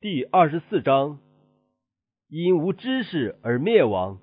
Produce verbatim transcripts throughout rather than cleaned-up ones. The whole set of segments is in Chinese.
第二十四章，因无知识而灭亡。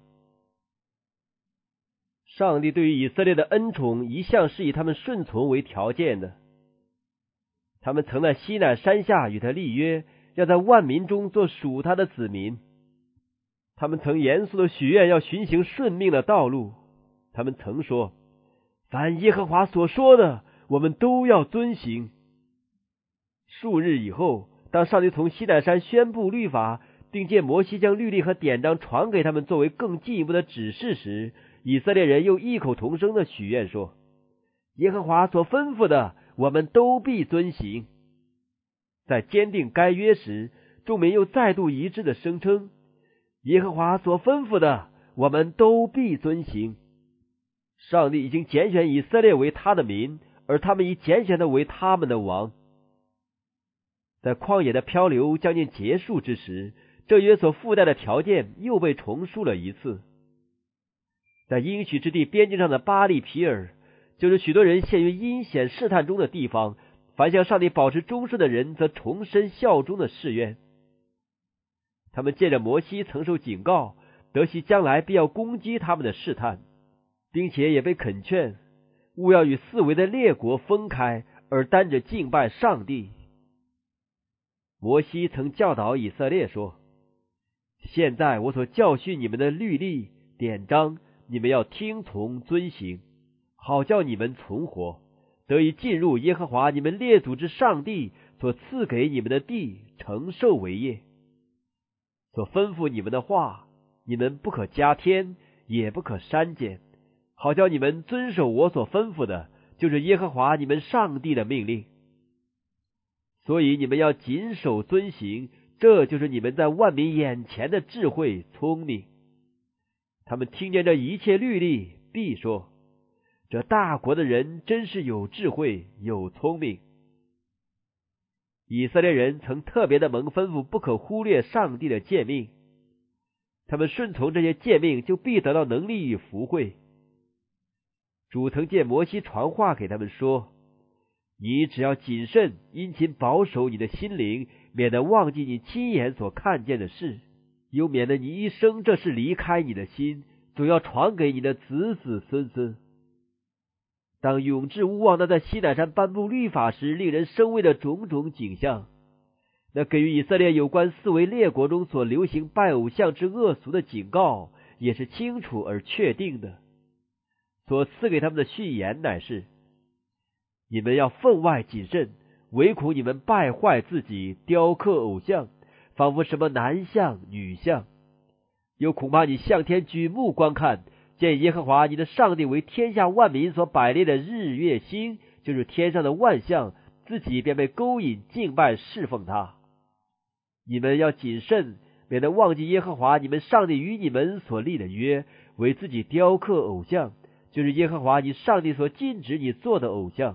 上帝对于以色列的恩宠一向是以他们顺从为条件的。他们曾在西乃山下与他立约，要在万民中做属他的子民。他们曾严肃的许愿要循行顺命的道路。他们曾说，凡耶和华所说的，我们都要遵行。数日以后，当上帝从西乃山宣布律法，并借摩西将律例和典章传给他们作为更进一步的指示时，以色列人又异口同声的许愿说，耶和华所吩咐的，我们都必遵行。在坚定该约时，众民又再度一致的声称，耶和华所吩咐的，我们都必遵行。上帝已经拣选以色列为他的民，而他们已拣选他为他们的王。在旷野的漂流将近结束之时，这约所附带的条件又被重述了一次。在应许之地边境上的巴利皮尔，就是许多人陷于阴险试探中的地方，凡向上帝保持忠顺的人则重申效忠的誓愿。他们借着摩西曾受警告，得悉将来必要攻击他们的试探，并且也被恳劝，务要与四围的列国分开，而单着敬拜上帝。摩西曾教导以色列说，现在我所教训你们的律例典章，你们要听从遵行，好叫你们存活，得以进入耶和华你们列祖之上帝所赐给你们的地，承受为业。所吩咐你们的话，你们不可加添，也不可删减，好叫你们遵守我所吩咐的，就是耶和华你们上帝的命令。所以你们要谨守遵行，这就是你们在万民眼前的智慧聪明。他们听见这一切律例，必说，这大国的人真是有智慧有聪明。以色列人曾特别的蒙吩咐不可忽略上帝的诫命，他们顺从这些诫命，就必得到能力与福惠。主曾借摩西传话给他们说，你只要谨慎殷勤保守你的心灵，免得忘记你亲眼所看见的事，又免得你一生这事离开你的心，总要传给你的子子孙孙。当永志无望的在西乃山颁布律法时，令人生畏的种种景象，那给予以色列有关四围列国中所流行拜偶像之恶俗的警告，也是清楚而确定的。所赐给他们的训言乃是，你们要分外谨慎，唯恐你们败坏自己，雕刻偶像，仿佛什么男像女像，又恐怕你向天举目观看，见耶和华你的上帝为天下万民所摆列的日月星，就是天上的万象，自己便被勾引敬拜侍奉他。你们要谨慎，免得忘记耶和华你们上帝与你们所立的约，为自己雕刻偶像，就是耶和华你上帝所禁止你做的偶像。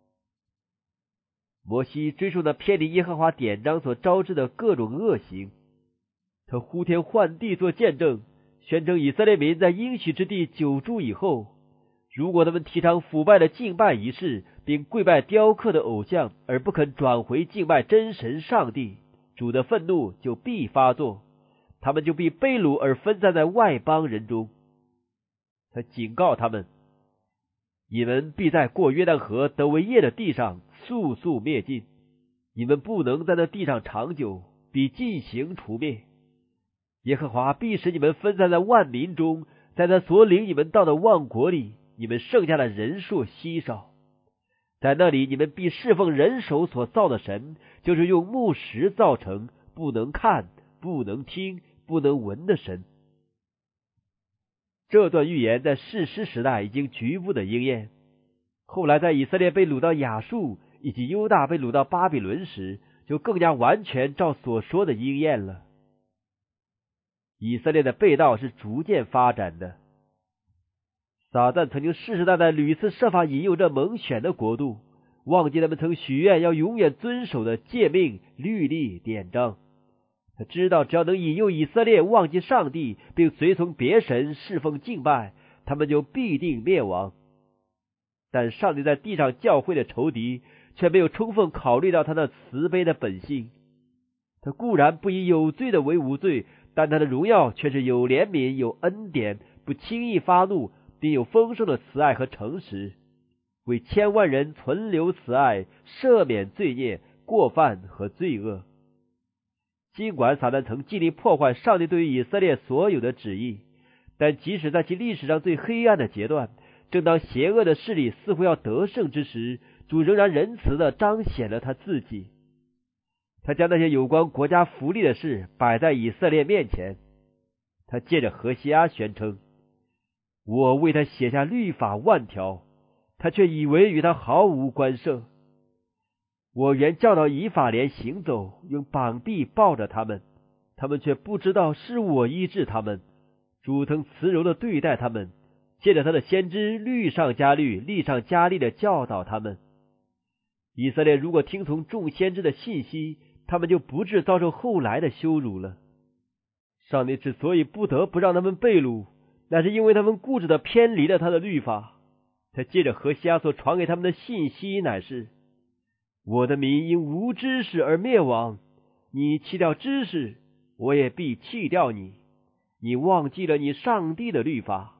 摩西追溯那偏离耶和华典章所招致的各种恶行，他呼天唤地做见证，宣称以色列民在应许之地久住以后，如果他们提倡腐败的敬拜仪式，并跪拜雕刻的偶像，而不肯转回敬拜真神上帝，主的愤怒就必发作，他们就必被掳而分散在外邦人中。他警告他们，你们必在过约旦河得为业的地上速速灭尽，你们不能在那地上长久，必尽行除灭。耶和华必使你们分散在万民中，在他所领你们到的万国里，你们剩下的人数稀少。在那里你们必侍奉人手所造的神，就是用木石造成，不能看不能听不能闻的神。这段预言在士师时代已经局部的应验，后来在以色列被掳到亚述，以及犹大被掳到巴比伦时，就更加完全照所说的应验了。以色列的背道是逐渐发展的，撒旦曾经世世代代屡次设法引诱这蒙选的国度，忘记他们曾许愿要永远遵守的诫命律例典章。他知道只要能引诱以色列忘记上帝，并随从别神侍奉敬拜，他们就必定灭亡。但上帝在地上教会的仇敌却没有充分考虑到他那慈悲的本性。 他固然不以有罪的为无罪，但他的荣耀却是有怜悯、有恩典，不轻易发怒，并有丰盛的慈爱和诚实，为千万人存留慈爱，赦免罪孽、过犯和罪恶。尽管撒旦曾尽力破坏上帝对于以色列所有的旨意，但即使在其历史上最黑暗的阶段，正当邪恶的势力似乎要得胜之时，主仍然仁慈地彰显了他自己。他将那些有关国家福利的事摆在以色列面前。他借着何西阿宣称，我为他写下律法万条，他却以为与他毫无关涉。我原教导以法莲行走，用膀臂抱着他们，他们却不知道是我医治他们。主曾慈柔地对待他们，借着他的先知律上加律，力上加力地教导他们。以色列如果听从众先知的信息，他们就不致遭受后来的羞辱了。上帝之所以不得不让他们被掳，那是因为他们固执地偏离了他的律法。他借着何西阿所传给他们的信息乃是：我的民因无知识而灭亡，你弃掉知识，我也必弃掉你。你忘记了你上帝的律法。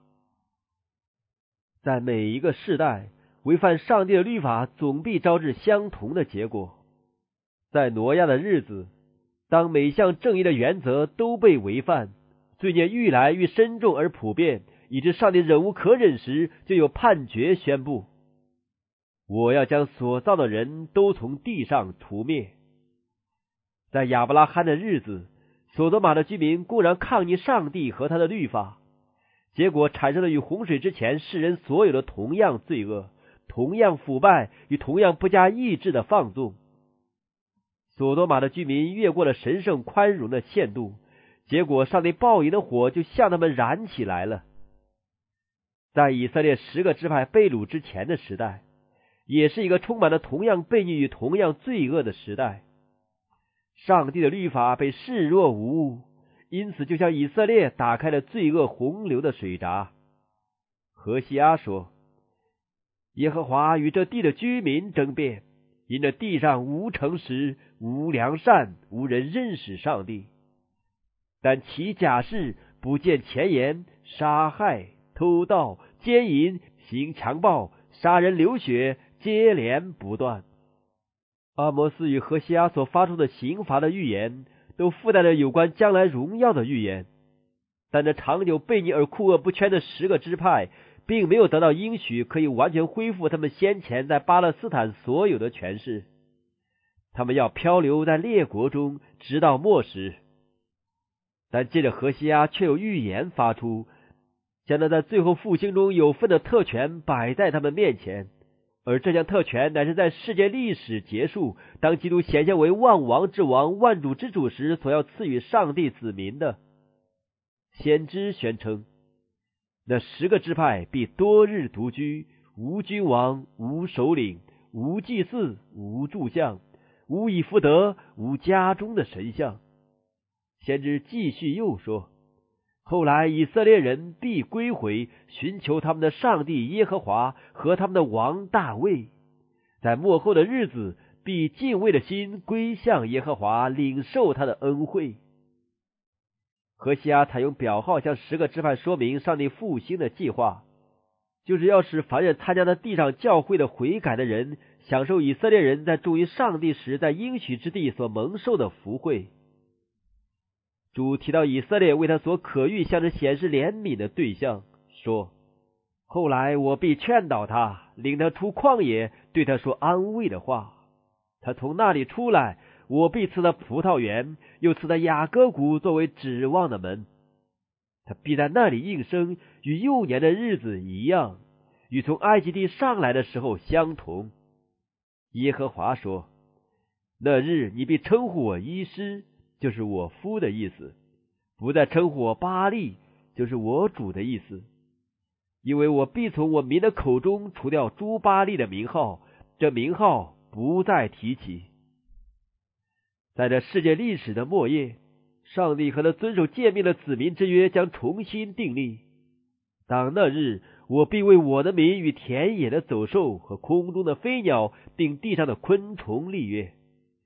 在每一个世代，违反上帝的律法总必招致相同的结果。在挪亚的日子，当每项正义的原则都被违犯，罪孽愈来愈深重而普遍，以致上帝忍无可忍时，就有判决宣布：我要将所造的人都从地上除灭。在亚伯拉罕的日子，所多玛的居民固然抗议上帝和他的律法，结果产生了与洪水之前世人所有的同样罪恶、同样腐败与同样不加抑制的放纵。所多玛的居民越过了神圣宽容的限度，结果上帝报应的火就向他们燃起来了。在以色列十个支派被掳之前的时代，也是一个充满了同样悖逆与同样罪恶的时代。上帝的律法被视若无物，因此就像以色列打开了罪恶洪流的水闸。何西阿说：耶和华与这地的居民争辩，因这地上无诚实、无良善，无人认识上帝。但其假事不见前言，杀害、偷盗、奸淫、行强暴、杀人流血，接连不断。阿摩斯与何西阿所发出的刑罚的预言，都附带着有关将来荣耀的预言。但这长久悖逆而酷恶不圈的十个支派，并没有得到应许可以完全恢复他们先前在巴勒斯坦所有的权势。他们要漂流在列国中，直到末时。但借着何西阿却有预言发出，将那在最后复兴中有份的特权摆在他们面前，而这项特权乃是在世界历史结束，当基督显现为万王之王、万主之主时所要赐予上帝子民的。先知宣称，那十个支派必多日独居，无君王，无首领，无祭祀，无柱像，无以福德，无家中的神像。先知继续又说，后来以色列人必归回，寻求他们的上帝耶和华和他们的王大卫。在末后的日子，必敬畏的心归向耶和华，领受他的恩惠。何西阿采用表号向十个支派说明上帝复兴的计划，就是要使凡是参加了地上教会的悔改的人，享受以色列人在忠于上帝时在应许之地所蒙受的福惠。主提到以色列为他所可欲向着显示怜悯的对象，说：后来我必劝导他，领他出旷野，对他说安慰的话。他从那里出来，我必赐他葡萄园，又赐他雅各谷作为指望的门。他必在那里应声，与幼年的日子一样，与从埃及地上来的时候相同。耶和华说：那日你必称呼我医师，就是我夫的意思，不再称呼我巴力，就是我主的意思。因为我必从我民的口中除掉诸巴力的名号，这名号不再提起。在这世界历史的末叶，上帝和他遵守诫命的子民之约将重新订立。当那日，我必为我的民与田野的走兽和空中的飞鸟，并地上的昆虫立约。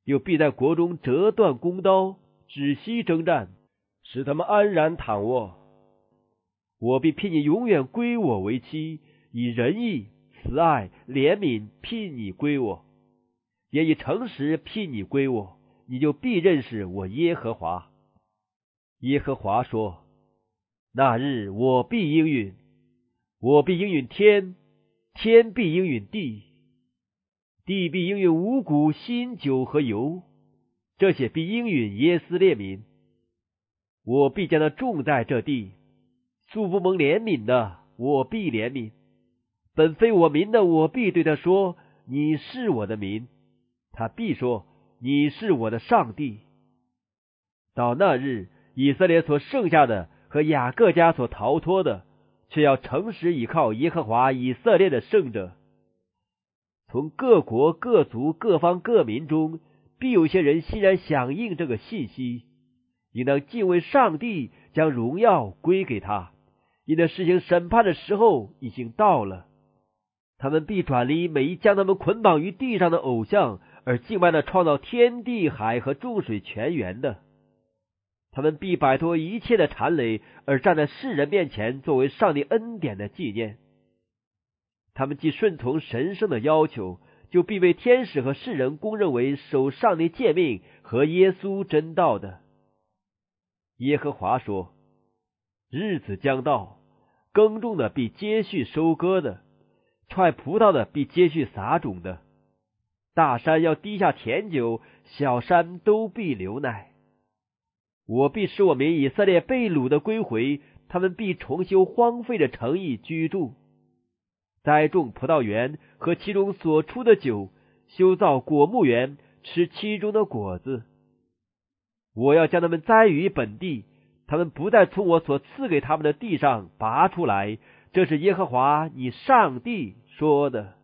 又必在国中折断弓刀，止息征战，使他们安然躺卧。我必聘你永远归我为妻，以仁义、慈爱、怜悯聘你归我，也以诚实聘你归我，你就必认识我耶和华。耶和华说：那日我必应允，我必应允天，天必应允地，地必应允五谷、新酒和油，这些必应允耶斯列民。我必将他种在这地，素不蒙怜悯的，我必怜悯；本非我民的，我必对他说：你是我的民。他必说：你是我的上帝。到那日，以色列所剩下的和雅各家所逃脱的，却要诚实倚靠耶和华以色列的圣者。从各国各族各方各民中，必有些人欣然响应这个信息，应当敬畏上帝，将荣耀归给他，因那实行审判的时候已经到了。他们必转离每一将他们捆绑于地上的偶像，而敬拜那创造天地海和众水泉源的。他们必摆脱一切的缠累，而站在世人面前，作为上帝恩典的纪念。他们既顺从神圣的要求，就必被天使和世人公认为守上帝诫命和耶稣真道的。耶和华说：日子将到，耕种的必接续收割的，踹葡萄的必接续撒种的。大山要滴下甜酒，小山都必流奶。我必使我民以色列被掳的归回，他们必重修荒废的城邑居住，栽种葡萄园，和其中所出的酒，修造果木园，吃其中的果子。我要将他们栽于本地，他们不再从我所赐给他们的地上拔出来。这是耶和华你上帝说的。